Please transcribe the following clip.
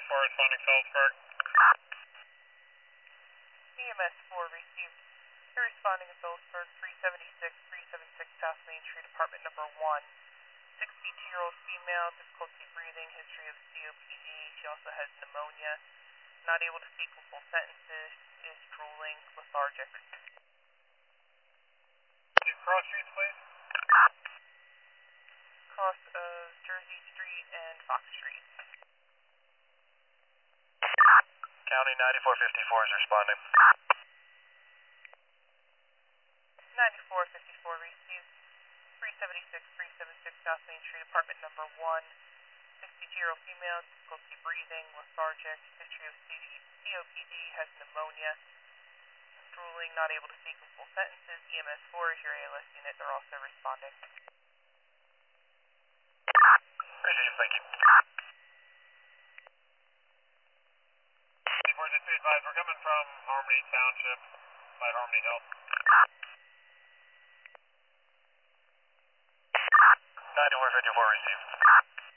4 responding Phillipsburg. EMS 4 received. You're responding to Phillipsburg 376 South Main Street, apartment number 1. 62-year-old female, difficulty breathing, history of COPD. She also has pneumonia. Not able to speak in full sentences, is drooling, lethargic. Cross streets, please. Cross of Jersey Street and Fox Street. County 9454 is responding. 9454 received. 376 South Main Street, apartment number 1. 62-year-old female, difficulty breathing, lethargic, history of COPD, has pneumonia, drooling, not able to speak in full sentences. EMS 4 is your ALS unit. They're also responding. Received, thank you. Just be advised, we're coming from Harmony Township by Harmony Hill. 9454 received.